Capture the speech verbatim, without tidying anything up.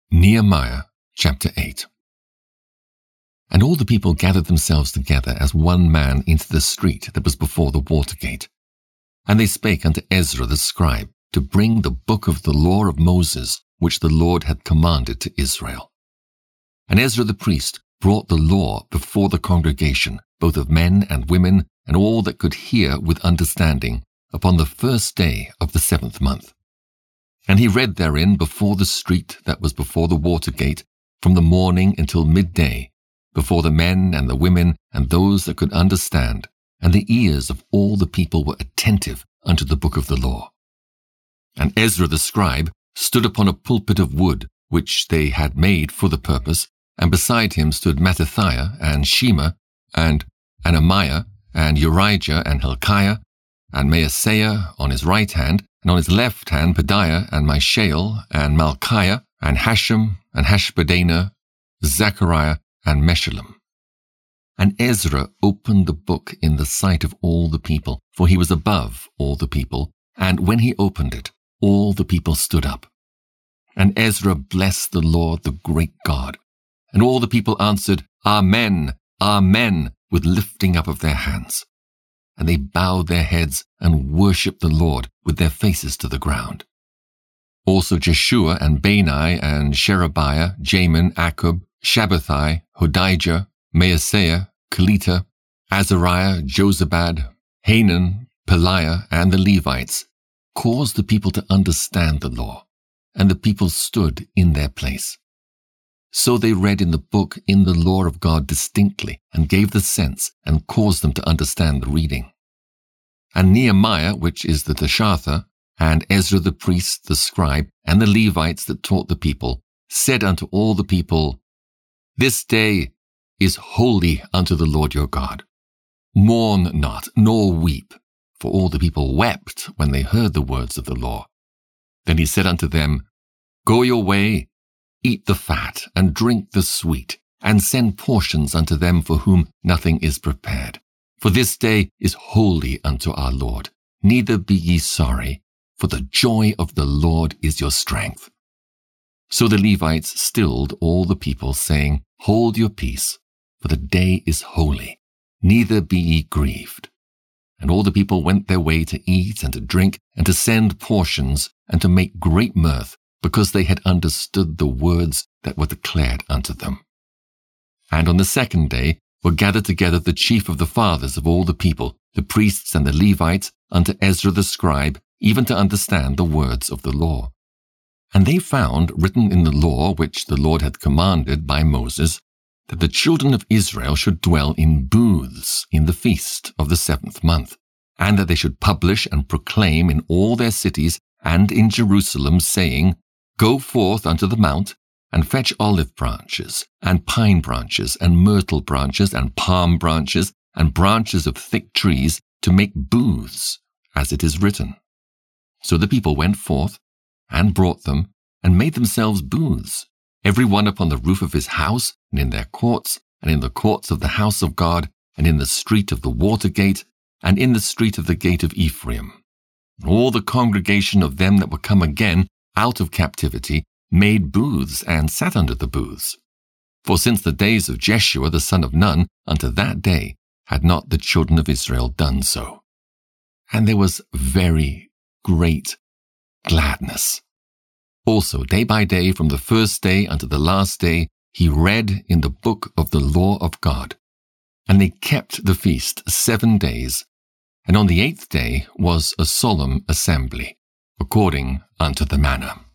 Nehemiah chapter eight. And all the people gathered themselves together as one man into the street that was before the water gate. And they spake unto Ezra the scribe to bring the book of the law of Moses, which the Lord had commanded to Israel. And Ezra the priest brought the law before the congregation, both of men and women, and all that could hear with understanding, upon the first day of the seventh month. And he read therein before the street that was before the water gate, from the morning until midday, before the men and the women and those that could understand, and the ears of all the people were attentive unto the book of the law. And Ezra the scribe stood upon a pulpit of wood, which they had made for the purpose, and beside him stood Mattithiah and Shema, and Ananiah, and Urijah, and Hilkiah, and Maaseiah on his right hand, and on his left hand Pedaiah, and Mishael, and Malchiah, and Hashem, and Hashbaddanah, Zechariah, and Meshullam. And Ezra opened the book in the sight of all the people, for he was above all the people, and when he opened it, all the people stood up. And Ezra blessed the Lord, the great God. And all the people answered, Amen, Amen, with lifting up of their hands. And they bowed their heads and worshipped the Lord with their faces to the ground. Also Jeshua and Bani and Sherebiah, Jamin, Akkub, Shabbathai, Hodijah, Maaseiah, Kelita, Azariah, Jozabad, Hanan, Peliah, and the Levites caused the people to understand the law, and the people stood in their place. So they read in the book in the law of God distinctly, and gave the sense, and caused them to understand the reading. And Nehemiah, which is the Tishatha, and Ezra the priest, the scribe, and the Levites that taught the people, said unto all the people, This day is holy unto the Lord your God. Mourn not, nor weep, for all the people wept when they heard the words of the law. Then he said unto them, Go your way, eat the fat, and drink the sweet, and send portions unto them for whom nothing is prepared. For this day is holy unto our Lord. Neither be ye sorry, for the joy of the Lord is your strength. So the Levites stilled all the people, saying, Hold your peace, for the day is holy, neither be ye grieved. And all the people went their way to eat and to drink, and to send portions, and to make great mirth, because they had understood the words that were declared unto them. And on the second day were gathered together the chief of the fathers of all the people, the priests and the Levites, unto Ezra the scribe, even to understand the words of the law. And they found written in the law which the Lord had commanded by Moses, that the children of Israel should dwell in booths in the feast of the seventh month, and that they should publish and proclaim in all their cities and in Jerusalem, saying, Go forth unto the mount, and fetch olive branches, and pine branches, and myrtle branches, and palm branches, and branches of thick trees, to make booths, as it is written. So the people went forth, and brought them, and made themselves booths, every one upon the roof of his house, and in their courts, and in the courts of the house of God, and in the street of the water gate, and in the street of the gate of Ephraim. And all the congregation of them that were come again out of captivity made booths, and sat under the booths. For since the days of Jeshua the son of Nun unto that day had not the children of Israel done so. And there was very great gladness. Also day by day, from the first day unto the last day, he read in the book of the law of God. And they kept the feast seven days, and on the eighth day was a solemn assembly, according unto the manner.